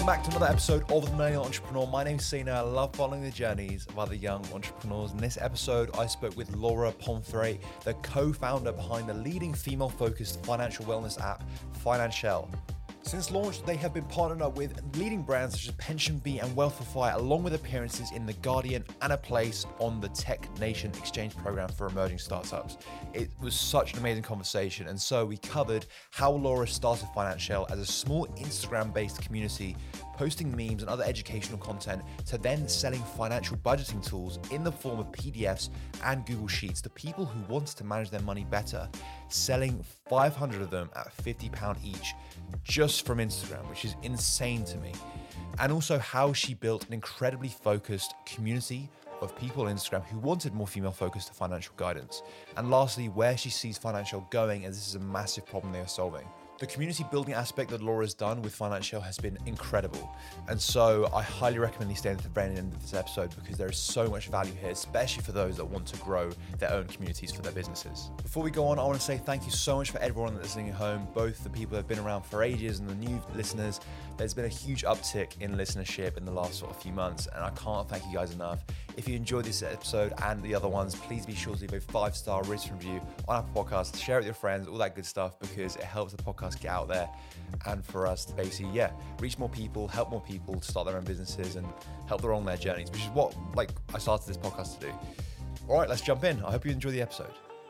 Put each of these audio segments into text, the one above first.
Welcome back to another episode of The Millennial Entrepreneur. My name's Sina. I love following the journeys of other young entrepreneurs. In this episode, I spoke with Laura Pomfrey, the co-founder behind the leading female-focused financial wellness app, Financial. Since launch, they have been partnered up with leading brands such as PensionBee and Wealthify, along with appearances in The Guardian and a place on the Tech Nation exchange program for emerging startups. It was such an amazing conversation, and so we covered how Laura started Financial as a small Instagram-based community, posting memes and other educational content, to then selling financial budgeting tools in the form of PDFs and Google Sheets to people who wanted to manage their money better, selling 500 of them at £50 each just from Instagram, which is insane to me. And also how she built an incredibly focused community of people on Instagram who wanted more female-focused financial guidance. And lastly, where she sees Financial going, as this is a massive problem they are solving. The community building aspect that Laura's done with Financial has been incredible. And so I highly recommend you stay at the very end of this episode because there is so much value here, especially for those that want to grow their own communities for their businesses. Before we go on, I want to say thank you so much for everyone that's listening at home, both the people that have been around for ages and the new listeners. There's been a huge uptick in listenership in the last sort of few months, and I can't thank you guys enough. If you enjoyed this episode and the other ones, please be sure to leave a 5-star written review on Apple Podcasts, share it with your friends, all that good stuff, because it helps the podcast get out there and for us to basically, reach more people, help more people to start their own businesses and help them along their journeys, which is what I started this podcast to do. All right, let's jump in. I hope you enjoy the episode.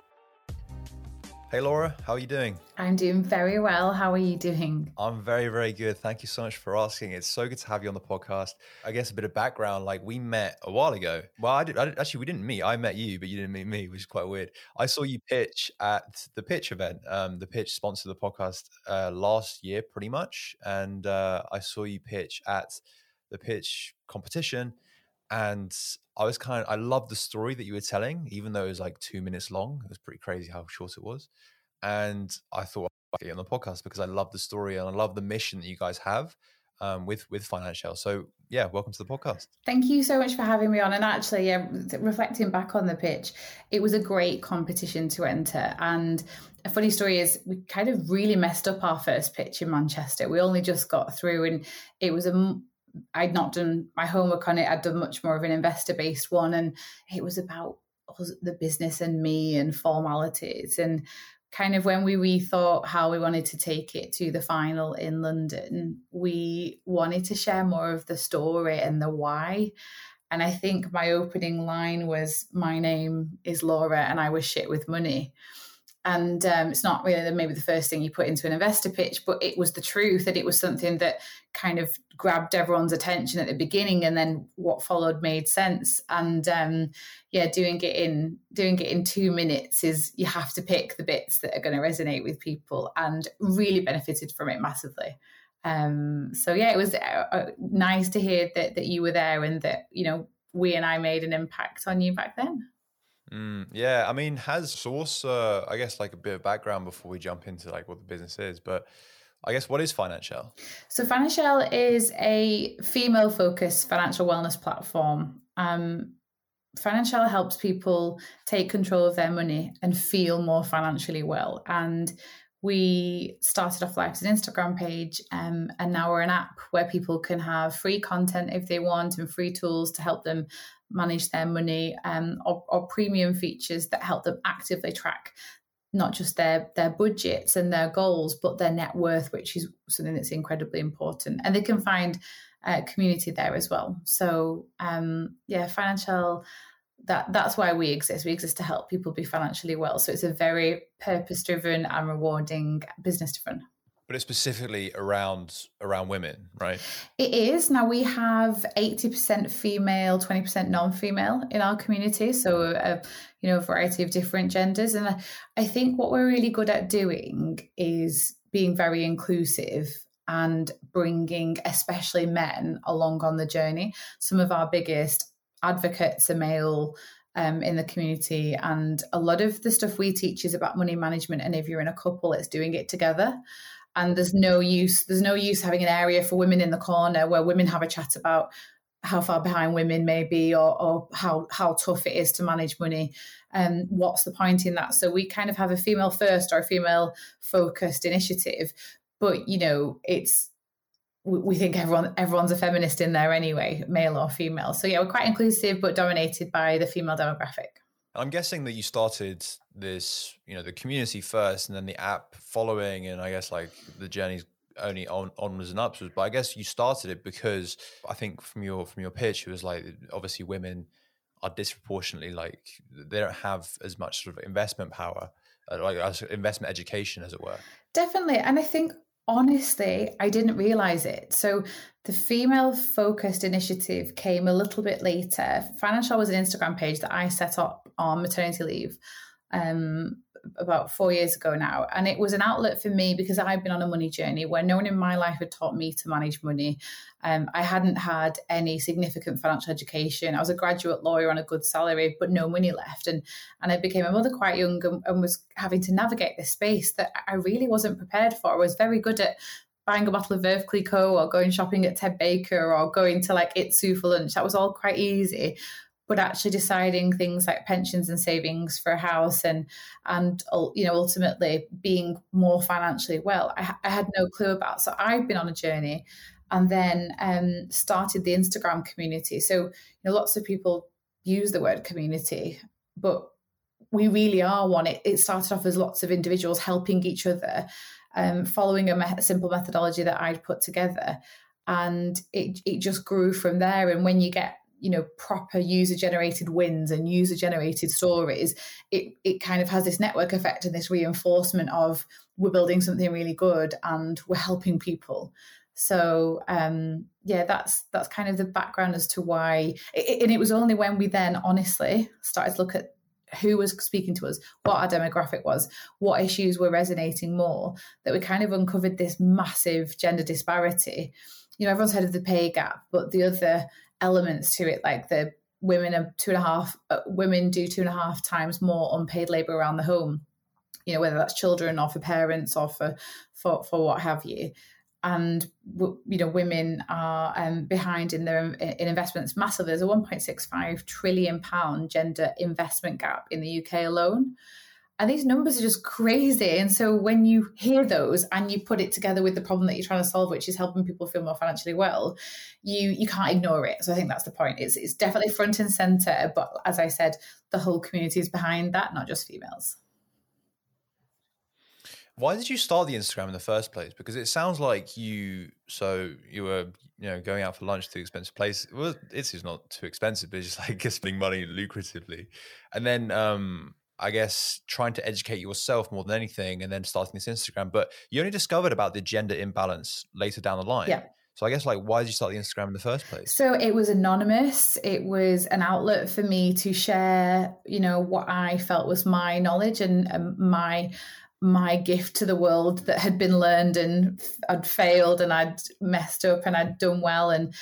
Hey Laura, how are you doing? I'm doing very well. How are you doing? I'm very, very good. Thank you so much for asking. It's so good to have you on the podcast. I guess a bit of background, we met a while ago. Well, actually, we didn't meet. I met you, but you didn't meet me, which is quite weird. I saw you pitch at the Pitch event. The Pitch sponsored the podcast last year, pretty much. And I saw you pitch at the Pitch competition. And I loved the story that you were telling, even though it was 2 minutes long. It was pretty crazy how short it was. And I thought I'd get you on the podcast because I love the story and I love the mission that you guys have with Financial. So yeah, welcome to the podcast. Thank you so much for having me on. And actually, reflecting back on the pitch, it was a great competition to enter. And a funny story is we kind of really messed up our first pitch in Manchester. We only just got through, and it was I'd not done my homework on it. I'd done much more of an investor-based one, and it was about the business and me and formalities. And kind of when we rethought how we wanted to take it to the final in London, we wanted to share more of the story and the why. And I think my opening line was, "My name is Laura and I was shit with money." And it's not really maybe the first thing you put into an investor pitch, but it was the truth, and it was something that kind of grabbed everyone's attention at the beginning, and then what followed made sense. And doing it in 2 minutes is, you have to pick the bits that are going to resonate with people, and really benefited from it massively. It was nice to hear that you were there, and that we and I made an impact on you back then. Yeah, I mean, has Source, I guess a bit of background before we jump into what the business is, but I guess what is Financial? So Financial is a female-focused financial wellness platform. Financial helps people take control of their money and feel more financially well. And we started off life as an Instagram page, and now we're an app where people can have free content if they want, and free tools to help them manage their money, or premium features that help them actively track not just their budgets and their goals, but their net worth, which is something that's incredibly important. And they can find a community there as well. So Financial, that's why we exist. We exist to help people be financially well. So it's a very purpose-driven and rewarding business-driven. But it's specifically around women, right? It is. Now we have 80% female, 20% non-female in our community. So a variety of different genders. And I think what we're really good at doing is being very inclusive and bringing especially men along on the journey. Some of our biggest advocates are male in the community, and a lot of the stuff we teach is about money management. And if you're in a couple, it's doing it together. And there's no use having an area for women in the corner where women have a chat about how far behind women may be, or how tough it is to manage money. What's the point in that? So we kind of have a female first or a female focused initiative, but it's we think everyone's a feminist in there anyway, male or female. So yeah, we're quite inclusive, but dominated by the female demographic. I'm guessing that you started this, the community first and then the app following, and I guess like the journey's only onwards and upwards. But I guess you started it because I think from your pitch, it was like, obviously women are disproportionately, like, they don't have as much sort of investment power, like investment education, as it were. Definitely. And I think, honestly, I didn't realize it. So the female focused initiative came a little bit later. Financial was an Instagram page that I set up on maternity leave about 4 years ago now. And it was an outlet for me because I've been on a money journey where no one in my life had taught me to manage money. I hadn't had any significant financial education. I was a graduate lawyer on a good salary, but no money left. And I became a mother quite young and was having to navigate this space that I really wasn't prepared for. I was very good at buying a bottle of Veuve Clicquot or going shopping at Ted Baker or going to like Itsu for lunch. That was all quite easy. But actually deciding things like pensions and savings for a house and ultimately being more financially well, I had no clue about. So I've been on a journey and then started the Instagram community. So lots of people use the word community, but we really are one. It started off as lots of individuals helping each other, following a simple methodology that I'd put together. And it just grew from there. And when you get proper user-generated wins and user-generated stories, it kind of has this network effect and this reinforcement of we're building something really good and we're helping people. So that's kind of the background as to why. And it was only when we then honestly started to look at who was speaking to us, what our demographic was, what issues were resonating more, that we kind of uncovered this massive gender disparity. Everyone's heard of the pay gap, but the other elements to it, like the women do 2.5 times more unpaid labor around the home, whether that's children or for parents or for what have you. And women are behind in investments massively. There's a £1.65 trillion gender investment gap in the UK alone. And these numbers are just crazy. And so when you hear those and you put it together with the problem that you're trying to solve, which is helping people feel more financially well, you can't ignore it. So I think that's the point. It's definitely front and center. But as I said, the whole community is behind that, not just females. Why did you start the Instagram in the first place? Because it sounds like you were, going out for lunch to expensive places. Well, it's not too expensive, but it's just like spending money lucratively. And then, I guess trying to educate yourself more than anything and then starting this Instagram, but you only discovered about the gender imbalance later down the line. Yeah. So I guess why did you start the Instagram in the first place? So it was anonymous. It was an outlet for me to share, what I felt was my knowledge and my gift to the world that had been learned and I'd failed and I'd messed up and I'd done well. And,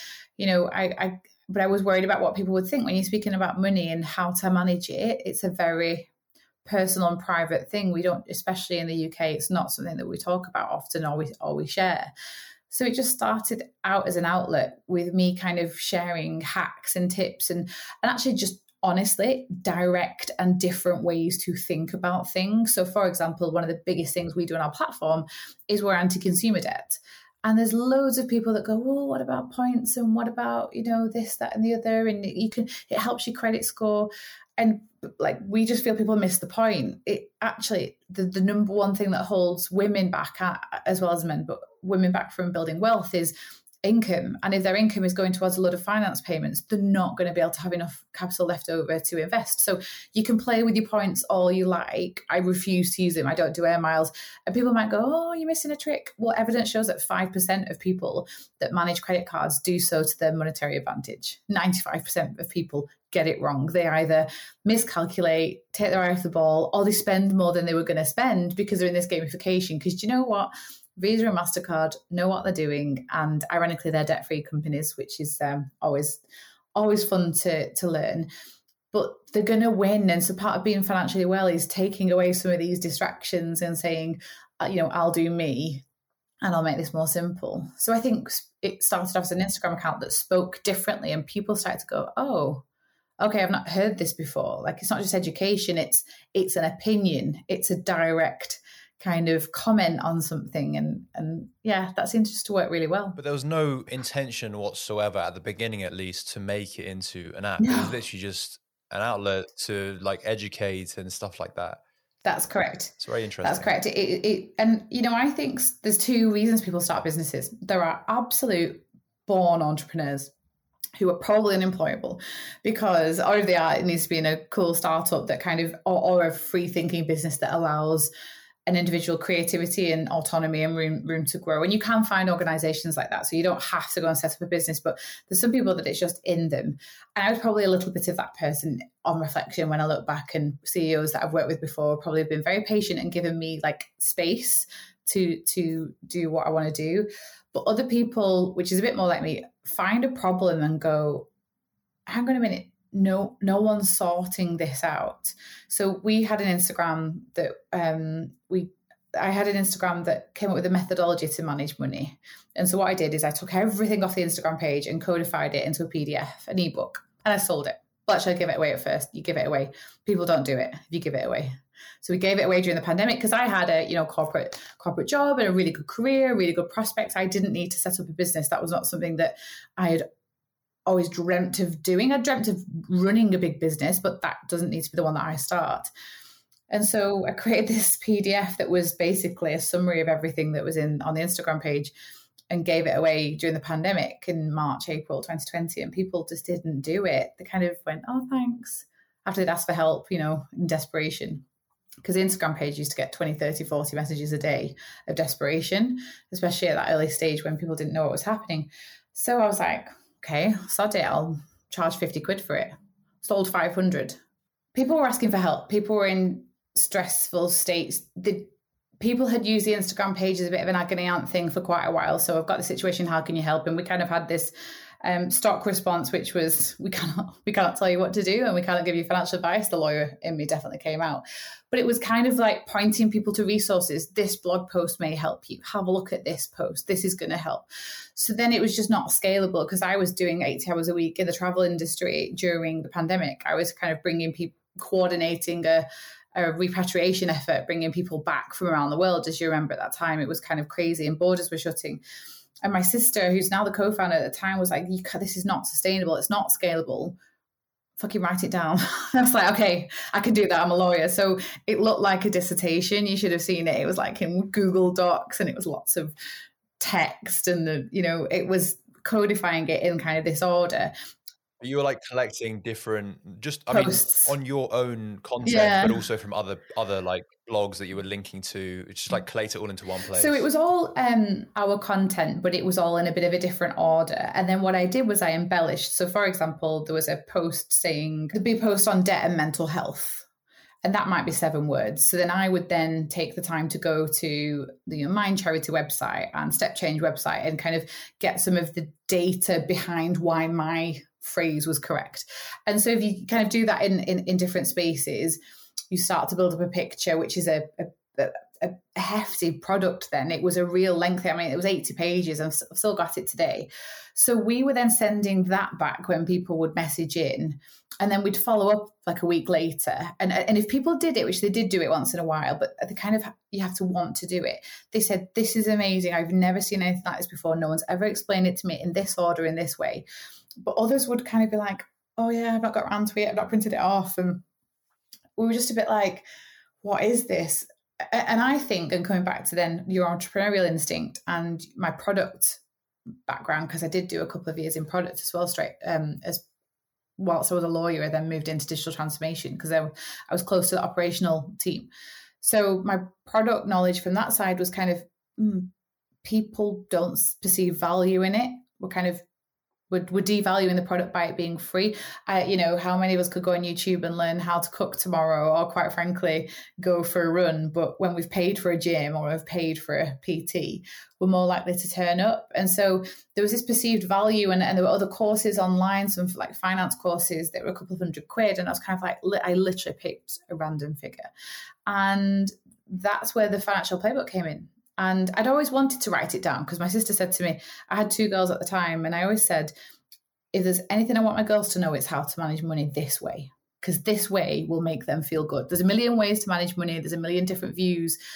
but I was worried about what people would think when you're speaking about money and how to manage it. It's a very personal and private thing. We don't, especially in the UK, it's not something that we talk about often or we share. So it just started out as an outlet with me kind of sharing hacks and tips and actually just honestly direct and different ways to think about things. So for example, one of the biggest things we do on our platform is we're anti-consumer debt. And there's loads of people that go, well, what about points? And what about, this, that, and the other? And it helps your credit score. And we just feel people miss the point. It actually, the number one thing that holds women back, as well as men, but women back from building wealth is income. And if their income is going towards a lot of finance payments, they're not going to be able to have enough capital left over to invest. So you can play with your points all you like. I refuse to use them. I don't do air miles. And people might go, oh, you're missing a trick. Well, evidence shows that 5% of people that manage credit cards do so to their monetary advantage. 95% of people get it wrong. They either miscalculate, take their eye off the ball, or they spend more than they were going to spend because they're in this gamification. Because do you know what? Visa and MasterCard know what they're doing, and ironically, they're debt-free companies, which is always fun to learn. But they're going to win, and so part of being financially well is taking away some of these distractions and saying, I'll do me, and I'll make this more simple. So I think it started off as an Instagram account that spoke differently, and people started to go, oh, okay, I've not heard this before. It's not just education; it's an opinion. It's a direct kind of comment on something, and yeah, that seems just to work really well. But there was no intention whatsoever at the beginning, at least, to make it into an app. No. It was literally just an outlet to like educate and stuff like that. That's correct. It's very interesting. That's correct. And you know, I think there's two reasons people start businesses. There are absolute born entrepreneurs who are probably unemployable because, or if they are, it needs to be in a cool startup that kind of, or a free thinking business that allows an individual creativity and autonomy and room to grow. And you can find organizations like that. So you don't have to go and set up a business, but there's some people that it's just in them. And I was probably a little bit of that person on reflection when I look back, and CEOs that I've worked with before probably have been very patient and given me like space to do what I want to do. But other people, which is a bit more like me, find a problem and go, hang on a minute, no one's sorting this out. So we had an Instagram that I had an Instagram that came up with a methodology to manage money. And so what I did is I took everything off the Instagram page and codified it into a PDF, an ebook, and I sold it. Well, actually, I give it away at first. You give it away. People don't do it. You give it away. So we gave it away during the pandemic because I had a corporate job and a really good career, really good prospects. I didn't need to set up a business. That was not something that I had always dreamt of doing. I dreamt of running a big business, but that doesn't need to be the one that I start. And so I created this PDF that was basically a summary of everything that was on the Instagram page, and gave it away during the pandemic in March, April 2020. And people just didn't do it. They kind of went, oh, thanks, after they'd asked for help, in desperation. Because the Instagram page used to get 20, 30, 40 messages a day of desperation, especially at that early stage when people didn't know what was happening. So I was like, okay, sod it, I'll charge 50 quid for it. Sold 500. People were asking for help. People were in stressful states. People had used the Instagram page as a bit of an agony aunt thing for quite a while. So I've got the situation, how can you help? And we kind of had this stock response, which was, we cannot tell you what to do and we cannot give you financial advice. The lawyer in me definitely came out. But it was kind of like pointing people to resources. This blog post may help you. Have a look at this post. This is going to help. So then it was just not scalable because I was doing 80 hours a week in the travel industry during the pandemic. I was kind of bringing people, coordinating a repatriation effort, bringing people back from around the world. As you remember at that time, it was kind of crazy and borders were shutting. And my sister, who's now the co-founder at the time, was like, this is not sustainable. It's not scalable. Fucking write it down. I was like, okay, I can do that. I'm a lawyer. So it looked like a dissertation. You should have seen it. It was like in Google Docs and it was lots of text and, it was codifying it in kind of this order. You were like collecting different, posts. On your own content, but also from other like blogs that you were linking to, just like collate it all into one place. So it was all our content, but it was all in a bit of a different order. And then what I did was I embellished. So for example, there was a post saying, there'd be a post on debt and mental health. And that might be 7 words. So then I would then take the time to go to the Mind Charity website and Step Change website and kind of get some of the data behind why my phrase was correct. And so if you kind of do that in different spaces, you start to build up a picture, which is a hefty product then. It was a real lengthy, it was 80 pages. I've still got it today. So we were then sending that back when people would message in, and then we'd follow up like a week later. And if people did it, which they did do it once in a while, but the kind of, you have to want to do it. They said, this is amazing. I've never seen anything like this before. No one's ever explained it to me in this order, in this way. But others would kind of be like, oh yeah, I've not got around to it. I've not printed it off. And we were just a bit like, what is this? And I think, and coming back to then your entrepreneurial instinct and my product background, because I did do a couple of years in product as well, whilst I was a lawyer, I then moved into digital transformation because I was close to the operational team. So my product knowledge from that side was kind of, people don't perceive value in it. We're kind of, we're devaluing the product by it being free. How many of us could go on YouTube and learn how to cook tomorrow, or quite frankly, go for a run? But when we've paid for a gym or we've paid for a PT, we're more likely to turn up. And so there was this perceived value, and there were other courses online, some like finance courses that were a couple of £100. And I was kind of like, I literally picked a random figure. And that's where the financial playbook came in. And I'd always wanted to write it down because my sister said to me, I had 2 girls at the time, and I always said, if there's anything I want my girls to know, it's how to manage money this way, because this way will make them feel good. There's a million ways to manage money. There's a million different views.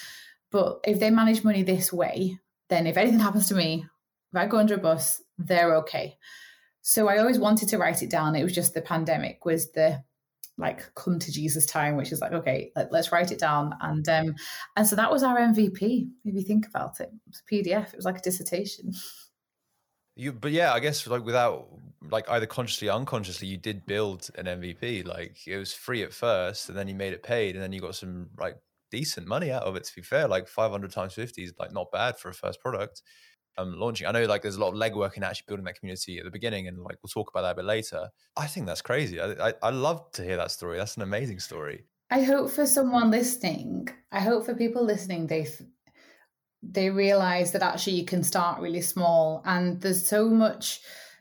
But if they manage money this way, then if anything happens to me, if I go under a bus, they're okay. So I always wanted to write it down. It was just the pandemic was the like come to Jesus time, which is like, okay, let's write it down. And so that was our MVP. If you think about it, it was a PDF. It was like a dissertation. But yeah, I guess like without like either consciously or unconsciously, you did build an MVP. Like it was free at first, and then you made it paid, and then you got some like decent money out of it. To be fair, like 500 times 50 is like not bad for a first product. Launching, I know like there's a lot of legwork in actually building that community at the beginning, and like we'll talk about that a bit later. I think that's crazy. I love to hear that story. That's an amazing story. I hope for someone listening, I hope for people listening, they realize that actually you can start really small, and there's so much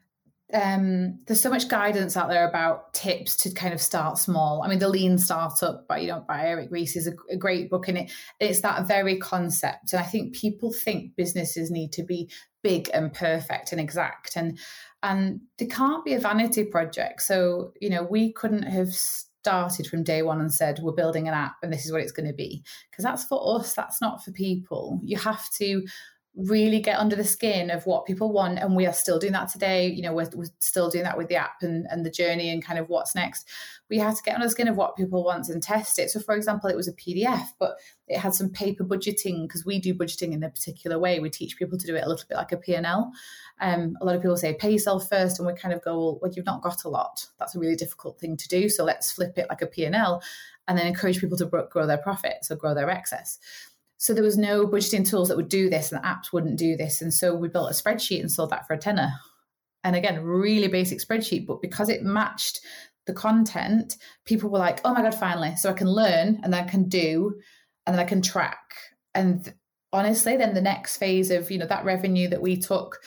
guidance out there about tips to kind of start small. I mean, The Lean Startup by Eric Ries is a great book, and it's that very concept. And I think people think businesses need to be big and perfect and exact, and they can't be a vanity project. So, we couldn't have started from day one and said, we're building an app and this is what it's going to be. Because that's for us, that's not for people. You have to really get under the skin of what people want, and we are still doing that today. We're still doing that with the app and the journey and kind of what's next. We have to get under the skin of what people want and test it. So for example, it was a PDF, but it had some paper budgeting, because we do budgeting in a particular way. We teach people to do it a little bit like a P&L. A lot of people say pay yourself first, and we kind of go, well, you've not got a lot. That's a really difficult thing to do, so let's flip it like a P&L, and then encourage people to grow their profit, so grow their excess. So there was no budgeting tools that would do this, and the apps wouldn't do this. And so we built a spreadsheet and sold that for $10. And again, really basic spreadsheet, but because it matched the content, people were like, oh my God, finally. So I can learn, and then I can do, and then I can track. And honestly, then the next phase of, that revenue that we took,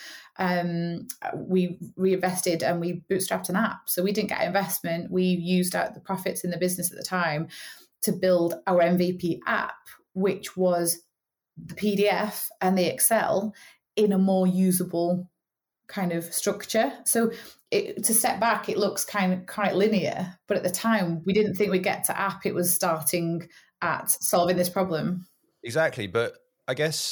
we reinvested and we bootstrapped an app. So we didn't get investment. We used out the profits in the business at the time to build our MVP app, which was the PDF and the Excel in a more usable kind of structure. So to step back, it looks kind of quite linear, but at the time we didn't think we'd get to app. It was starting at solving this problem. Exactly. But I guess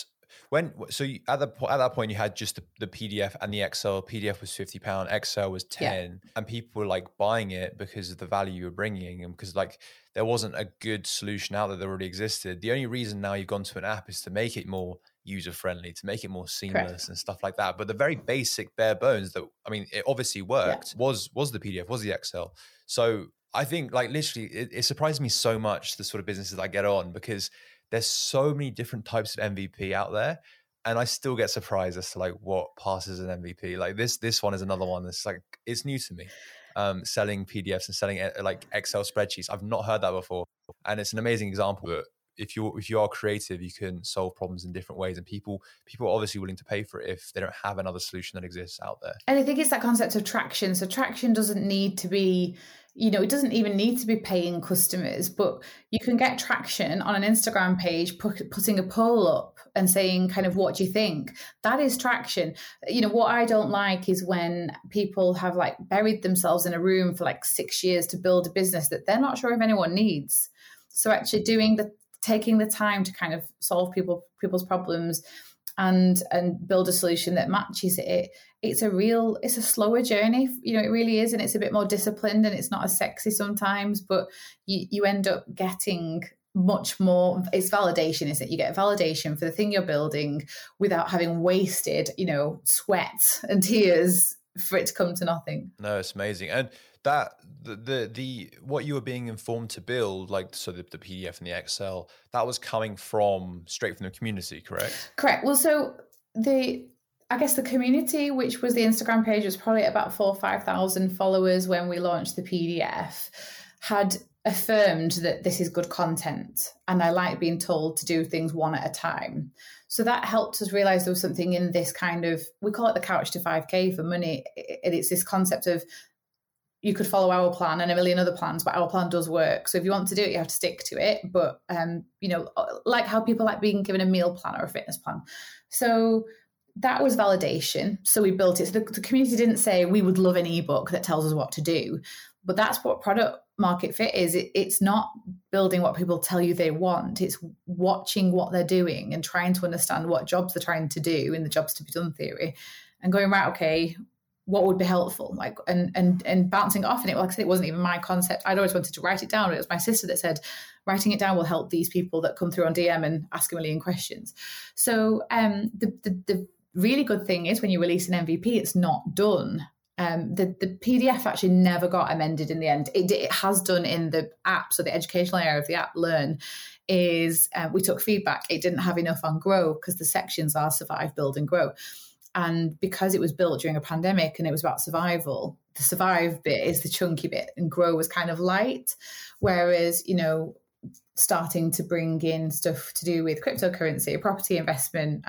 at that point you had just the PDF and the Excel. PDF was £50, Excel was 10, and people were like buying it because of the value you were bringing, and because like there wasn't a good solution out there that already existed. The only reason now you've gone to an app is to make it more user friendly, to make it more seamless. Correct. And stuff like that. But the very basic bare bones that, I mean, it obviously worked, was the PDF, was the Excel. So I think like literally it surprised me so much, the sort of businesses I get on, because there's so many different types of MVP out there, and I still get surprised as to like what passes an MVP. Like this one is another one that's like, it's new to me. Selling PDFs and selling like Excel spreadsheets. I've not heard that before, and it's an amazing example. But if you are creative, you can solve problems in different ways, and people are obviously willing to pay for it if they don't have another solution that exists out there. And I think it's that concept of traction. So traction doesn't need to be, it doesn't even need to be paying customers, but you can get traction on an Instagram page, putting a poll up and saying kind of, what do you think? That is traction. What I don't like is when people have like buried themselves in a room for like 6 years to build a business that they're not sure if anyone needs. So actually taking the time to kind of solve people's problems and build a solution that matches it. It's a slower journey, it really is. And it's a bit more disciplined, and it's not as sexy sometimes, but you end up getting much more. It's validation, isn't it? You get validation for the thing you're building without having wasted, sweat and tears for it to come to nothing. No, it's amazing. And that the what you were being informed to build, like so the PDF and the Excel, that was coming straight from the community, correct? Correct. Well, so I guess the community, which was the Instagram page, was probably about 4,000 or 5,000 followers when we launched the PDF, had affirmed that this is good content, and I like being told to do things one at a time. So that helped us realize there was something in this kind of, we call it the couch to 5K for money. And it's this concept of, you could follow our plan and a million other plans, but our plan does work. So if you want to do it, you have to stick to it. But, like how people like being given a meal plan or a fitness plan. So that was validation. So we built it. So the community didn't say we would love an ebook that tells us what to do, but that's what product market fit is. It's not building what people tell you they want. It's watching what they're doing and trying to understand what jobs they're trying to do in the jobs to be done theory, and going, right, okay, what would be helpful, like, and bouncing off. And it, like I said, it wasn't even my concept. I'd always wanted to write it down. It was my sister that said, writing it down will help these people that come through on DM and ask a million questions. So the really good thing is when you release an MVP, it's not done. The PDF actually never got amended in the end. It has done in the app. So the educational area of the app, Learn, is we took feedback. It didn't have enough on Grow because the sections are Survive, Build and Grow. And because it was built during a pandemic and it was about survival, the Survive bit is the chunky bit and Grow was kind of light. Whereas, starting to bring in stuff to do with cryptocurrency, property investment,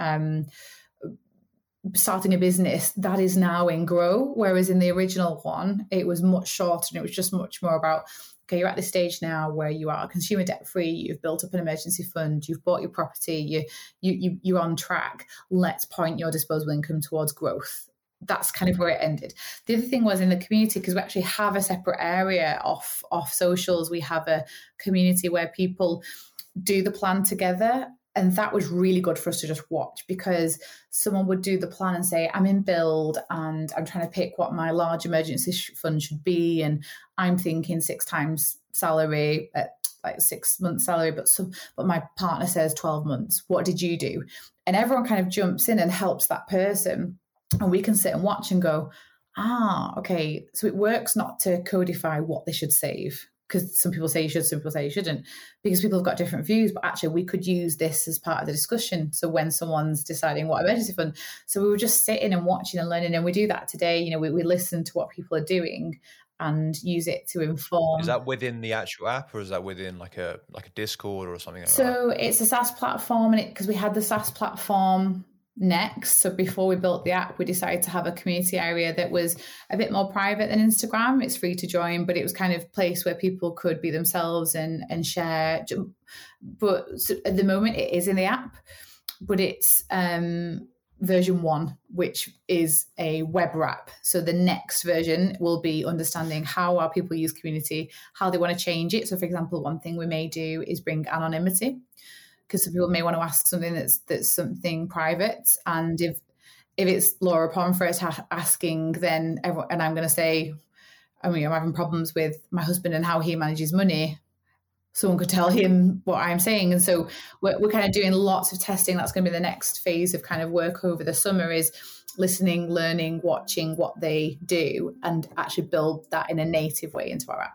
starting a business, that is now in Grow. Whereas in the original one, it was much shorter and it was just much more about, okay, you're at this stage now where you are consumer debt free, you've built up an emergency fund, you've bought your property, you're on track. Let's point your disposable income towards growth. That's kind of where it ended. The other thing was in the community, because we actually have a separate area off socials. We have a community where people do the plan together. And that was really good for us to just watch, because someone would do the plan and say, I'm in build and I'm trying to pick what my large emergency fund should be. And I'm thinking 6 times salary, like 6 months salary, but my partner says 12 months. What did you do? And everyone kind of jumps in and helps that person. And we can sit and watch and go, okay. So it works not to codify what they should save, because some people say you should, some people say you shouldn't, because people have got different views. But actually, we could use this as part of the discussion. So when someone's deciding what emergency fund, so we were just sitting and watching and learning, and we do that today. We listen to what people are doing and use it to inform. Is that within the actual app, or is that within like a Discord or something like that? So it's a SaaS platform, and because we had the SaaS platform next. So before we built the app, we decided to have a community area that was a bit more private than Instagram. It's free to join, but it was kind of a place where people could be themselves and share. But at the moment it is in the app, but it's version 1, which is a web wrap. So the next version will be understanding how our people use community, how they want to change it. So for example, one thing we may do is bring anonymity, because some people may want to ask something that's something private. And if it's Laura Pomfret asking, then everyone, and I'm going to say, I'm having problems with my husband and how he manages money, someone could tell him what I'm saying. And so we're kind of doing lots of testing. That's going to be the next phase of kind of work over the summer, is listening, learning, watching what they do, and actually build that in a native way into our app.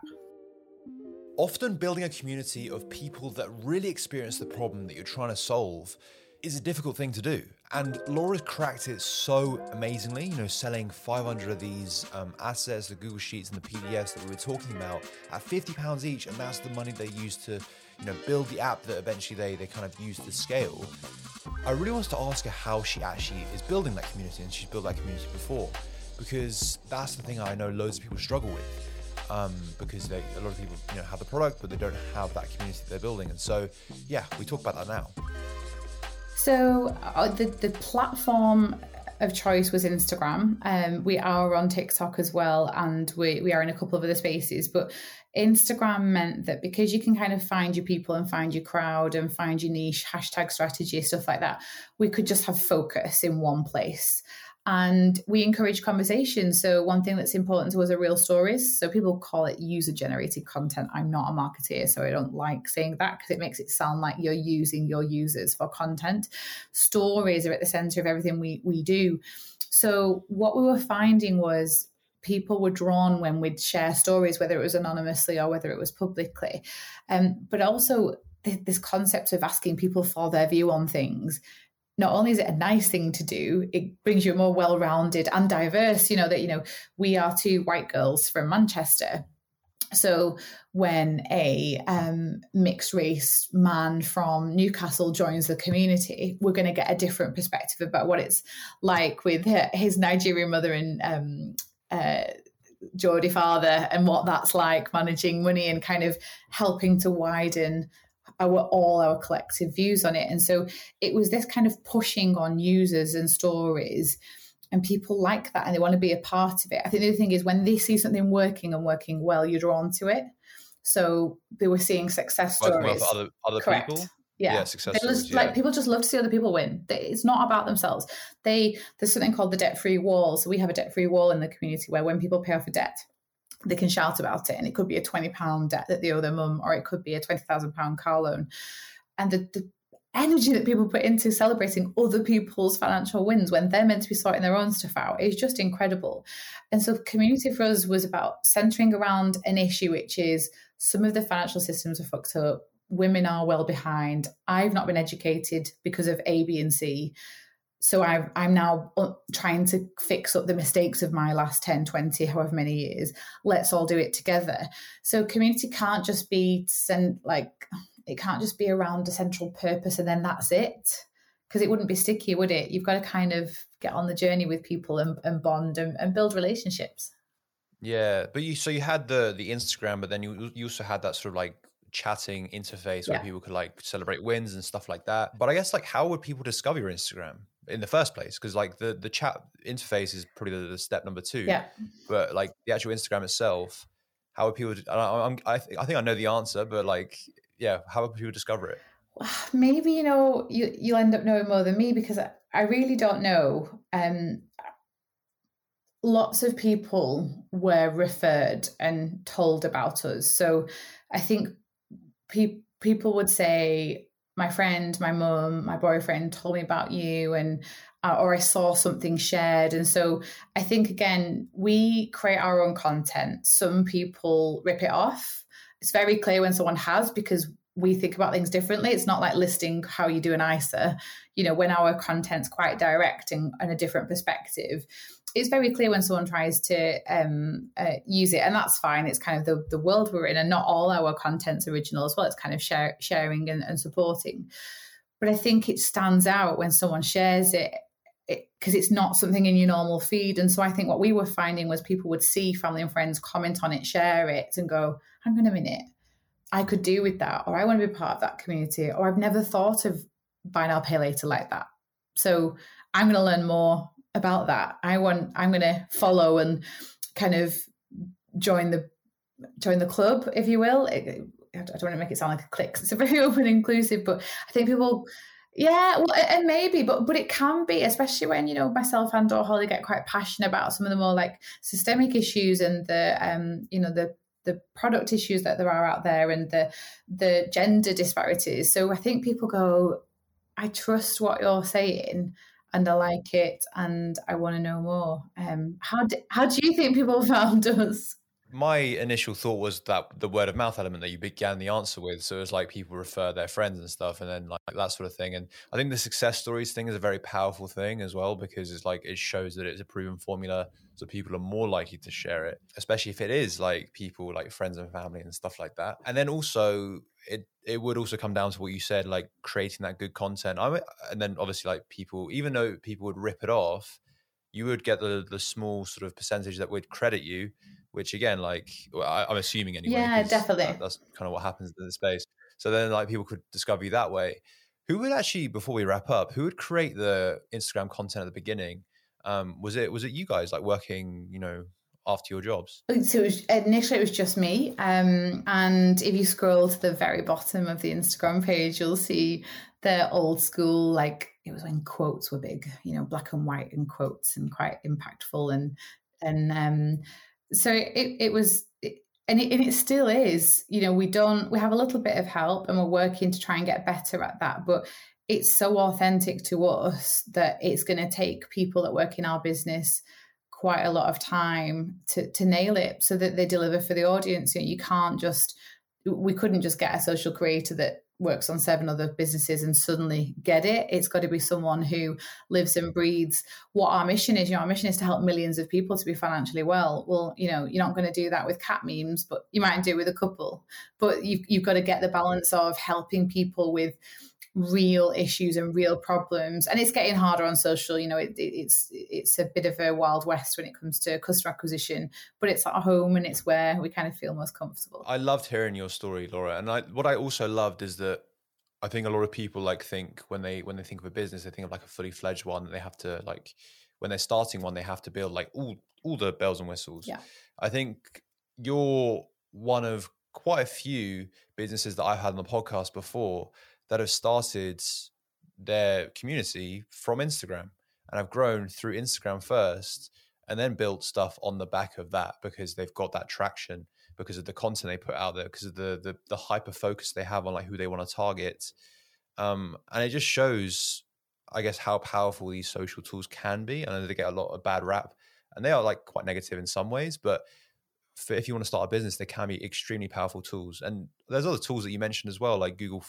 Often building a community of people that really experience the problem that you're trying to solve is a difficult thing to do. And Laura's cracked it so amazingly, selling 500 of these assets, the Google Sheets and the PDFs that we were talking about at £50 each. And that's the money they use to, build the app that eventually they kind of use to scale. I really wanted to ask her how she actually is building that community, and she's built that community before, because that's the thing I know loads of people struggle with. Because a lot of people have the product, but they don't have that community they're building. And so, we talk about that now. So the platform of choice was Instagram. We are on TikTok as well, and we are in a couple of other spaces. But Instagram meant that because you can kind of find your people and find your crowd and find your niche, hashtag strategy, stuff like that, we could just have focus in one place. And we encourage conversation. So one thing that's important to us are real stories. So people call it user-generated content. I'm not a marketeer, so I don't like saying that because it makes it sound like you're using your users for content. Stories are at the center of everything we do. So what we were finding was people were drawn when we'd share stories, whether it was anonymously or whether it was publicly. But also this concept of asking people for their view on things. Not only is it a nice thing to do, it brings you a more well-rounded and diverse, we are 2 white girls from Manchester. So when a mixed race man from Newcastle joins the community, we're going to get a different perspective about what it's like with his Nigerian mother and Geordie father, and what that's like managing money and kind of helping to widen all our collective views on it. And so it was this kind of pushing on users and stories, and people like that and they want to be a part of it. I think the other thing is when they see something working and working well, you're drawn to it. So they were seeing success Working stories. with other Correct. people. Yeah, Success stories. Like people just love to see other people win. It's not about themselves. There's something called the debt-free wall. So we have a debt-free wall in the community where when people pay off a debt, they can shout about it, and it could be a £20 debt that they owe their mum, or it could be a £20,000 car loan. And the energy that people put into celebrating other people's financial wins when they're meant to be sorting their own stuff out is just incredible. And so community for us was about centering around an issue, which is some of the financial systems are fucked up. Women are well behind. I've not been educated because of A, B, and C. So I'm now trying to fix up the mistakes of my last 10, 20, however many years. Let's all do it together. So community can't just be it can't just be around a central purpose and then that's it, because it wouldn't be sticky, would it? You've got to kind of get on the journey with people and bond and build relationships. Yeah, but you had the Instagram, but then you also had that sort of like chatting interface where people could like celebrate wins and stuff like that. But I guess like how would people discover your Instagram in the first place? Because like the chat interface is probably the step number 2. Yeah. But like the actual Instagram itself, how would people? I think I know the answer, but like, yeah, how would people discover it? Maybe you'll end up knowing more than me, because I really don't know. Lots of people were referred and told about us. So I think people would say, my friend, my mum, my boyfriend told me about you, and or I saw something shared. And so I think, again, we create our own content. Some people rip it off. It's very clear when someone has, because we think about things differently. It's not like listing how you do an ISA. When our content's quite direct and a different perspective, it's very clear when someone tries to use it, and that's fine. It's kind of the world we're in, and not all our content's original as well. It's kind of sharing and supporting. But I think it stands out when someone shares it, because it's not something in your normal feed. And so I think what we were finding was people would see family and friends comment on it, share it, and go, hang on a minute, I could do with that, or I want to be part of that community, or I've never thought of buy now, pay later like that. So I'm going to learn more about that. I'm going to follow and kind of join the club, if you will. I don't want to make it sound like a clique. It's a very open and inclusive, but I think people, yeah, well, and maybe, but it can be, especially when, myself and or Holly get quite passionate about some of the more like systemic issues and the product issues that there are out there, and the gender disparities. So I think people go, I trust what you're saying, and I like it, and I want to know more. How do you think people found us? My initial thought was that the word of mouth element that you began the answer with. So it was like people refer their friends and stuff, and then like that sort of thing. And I think the success stories thing is a very powerful thing as well, because it's like it shows that it's a proven formula, so people are more likely to share it, especially if it is like people like friends and family and stuff like that. And then also it would also come down to what you said, like creating that good content. And then obviously like people, even though people would rip it off, you would get the small sort of percentage that would credit you, which again, like I'm assuming anyway. Yeah, definitely. That's kind of what happens in the space. So then like people could discover you that way. Who would actually, before we wrap up, who would create the Instagram content at the beginning? Was it you guys like working, after your jobs? So initially it was just me. And if you scroll to the very bottom of the Instagram page, you'll see the old school, like it was when quotes were big, black and white and quotes, and quite impactful. And so it was, and it still is, we have a little bit of help, and we're working to try and get better at that. But it's so authentic to us that it's going to take people that work in our business quite a lot of time to nail it, so that they deliver for the audience. We couldn't just get a social creator that works on 7 other businesses and suddenly get it. It's got to be someone who lives and breathes what our mission is. Our mission is to help millions of people to be financially well. Well, you're not going to do that with cat memes, but you might do it with a couple. But you've got to get the balance of helping people with real issues and real problems. And it's getting harder on social. It's a bit of a wild west when it comes to customer acquisition, but it's at home and it's where we kind of feel most comfortable. I loved hearing your story, Laura. And what I also loved is that I think a lot of people like think when they think of a business, they think of like a fully fledged one that they have to, like, when they're starting one, they have to build like all the bells and whistles. Yeah. I think you're one of quite a few businesses that I've had on the podcast before that have started their community from Instagram and have grown through Instagram first and then built stuff on the back of that because they've got that traction because of the content they put out there, because of the hyper focus they have on like who they want to target. And it just shows, I guess, how powerful these social tools can be. I know they get a lot of bad rap and they are like quite negative in some ways, but if you want to start a business, they can be extremely powerful tools. And there's other tools that you mentioned as well, like Google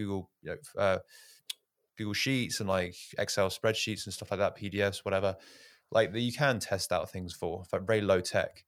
Sheets and like Excel spreadsheets and stuff like that, PDFs, whatever, like that you can test out things for very low tech.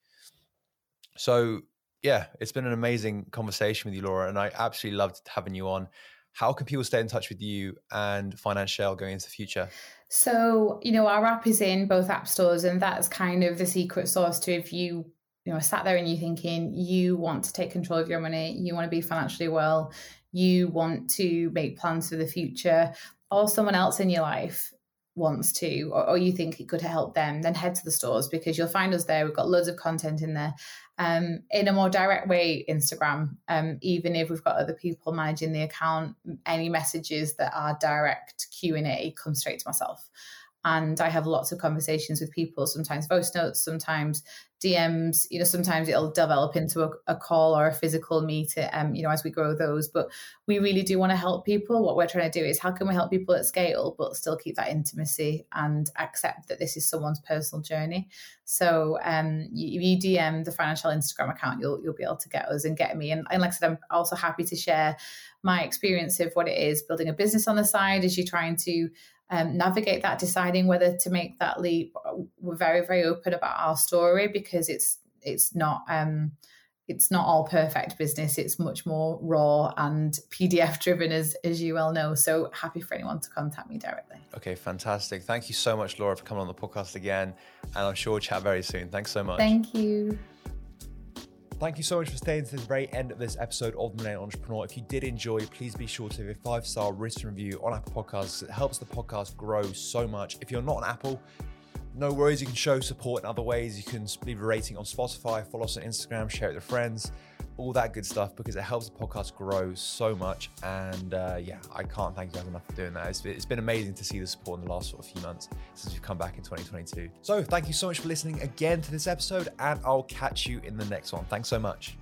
So yeah, it's been an amazing conversation with you, Laura, and I absolutely loved having you on. How can people stay in touch with you and Financial going into the future? So, our app is in both app stores, and that's kind of the secret sauce to if you sat there and you're thinking you want to take control of your money, you want to be financially well, you want to make plans for the future, or someone else in your life wants to, or you think it could help them, then head to the stores because you'll find us there. We've got loads of content in there. In a more direct way, Instagram, even if we've got other people managing the account, any messages that are direct Q&A come straight to myself. And I have lots of conversations with people, sometimes voice notes, sometimes DMs, sometimes it'll develop into a call or a physical meet, as we grow those. But we really do want to help people. What we're trying to do is how can we help people at scale, but still keep that intimacy and accept that this is someone's personal journey. So if you DM the Financial Instagram account, you'll be able to get us and get me. And like I said, I'm also happy to share my experience of what it is building a business on the side as you're trying to navigate that, deciding whether to make that leap. We're very, very open about our story because it's not all perfect business. It's much more raw and PDF driven, as you well know. So happy for anyone to contact me directly. Okay, fantastic. Thank you so much, Laura, for coming on the podcast again. And I'm sure we'll chat very soon. Thanks so much. Thank you. Thank you so much for staying to the very end of this episode of The Millennial Entrepreneur. If you did enjoy, please be sure to leave a 5-star written review on Apple Podcasts. It helps the podcast grow so much. If you're not on Apple, no worries. You can show support in other ways. You can leave a rating on Spotify, follow us on Instagram, share it with your friends, all that good stuff, because it helps the podcast grow so much. And I can't thank you guys enough for doing that. It's been amazing to see the support in the last sort of few months since we've come back in 2022. So thank you so much for listening again to this episode, and I'll catch you in the next one. Thanks so much.